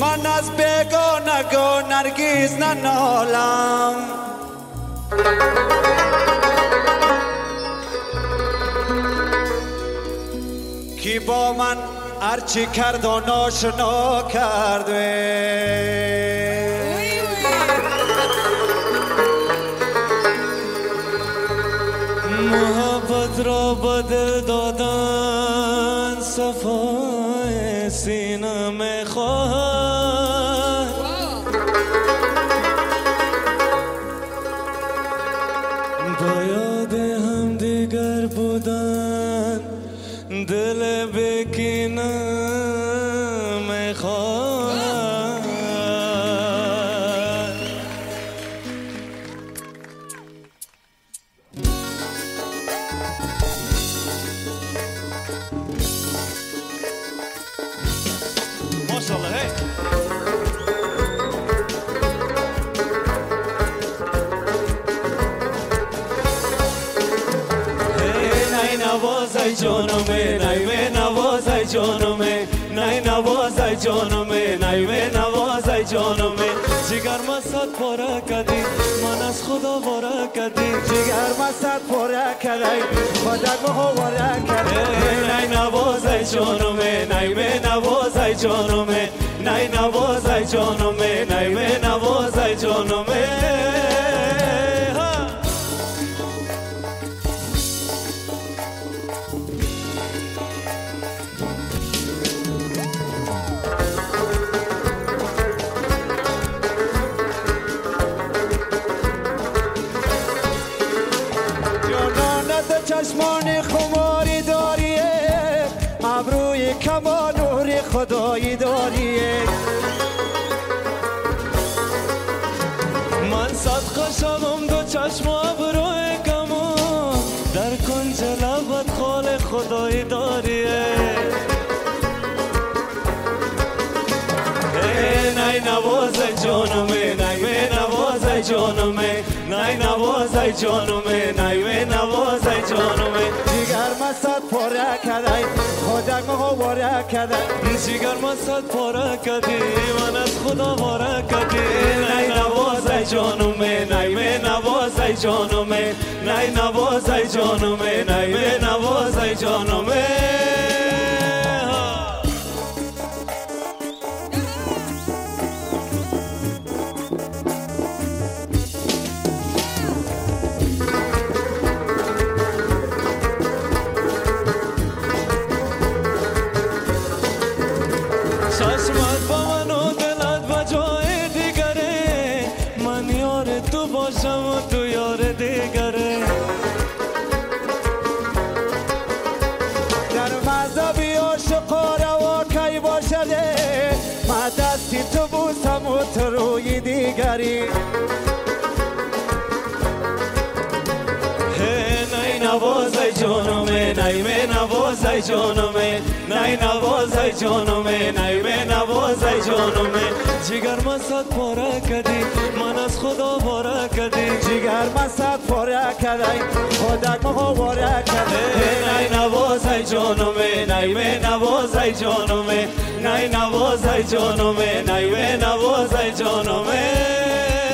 من از بیگانگان نرگیز ننالم کی با من هرچی کرد و ناشنا کرد محبت را بدل دادن صفای سینه میخواهد با یاد هم دیگر بودن دل بکینه میخواهد ماشاءالله هی نوازای جانمه نایمه نوازای جانمه نای نوازای جانمه نایمه نوازای جانمه جگر ما صد پاره کردی من از خدا واره کردی جگر ما صد پاره کردی خدا ما واره کردی نای نوازای جانمه نایمه نوازای جانمه نای نوازای جانمه نایمه نوازای جانمه چشمان خماری داریه ابروی کما نور خدایی داریه من صدقه شوم دو چشم ابروی کما در کنج لبت خال خدایی داریه نای نوازای جانمه نای نوازای جانمه نای نوازای جانمه نای نوازای جانمه جگر ما صد پاره کردی خدا ما واره کردی جگر ما صد پاره کردی من از خدا واره کردی نای نوازای جانمه نای نوازای جانمه نای نوازای جانمه نای نوازای جانمه چشمت با من و دلت با جای دیگره من یار تو باشم و تو یار دیگره در مذهبی عاشقا روا کی باشده من دستی تو بوسم و تو روی دیگری نوازای جانمه نایمه نوازای جانمه نای نوازای جانمه نایمه نوازای جانمه جگر ما صد پاره کردی من از خدا واره کردی جگر ما صد پاره کردی خدا ما واره کردی نای نوازای جانمه نایمه نوازای جانمه نای نوازای جانمه نایمه نوازای جانمه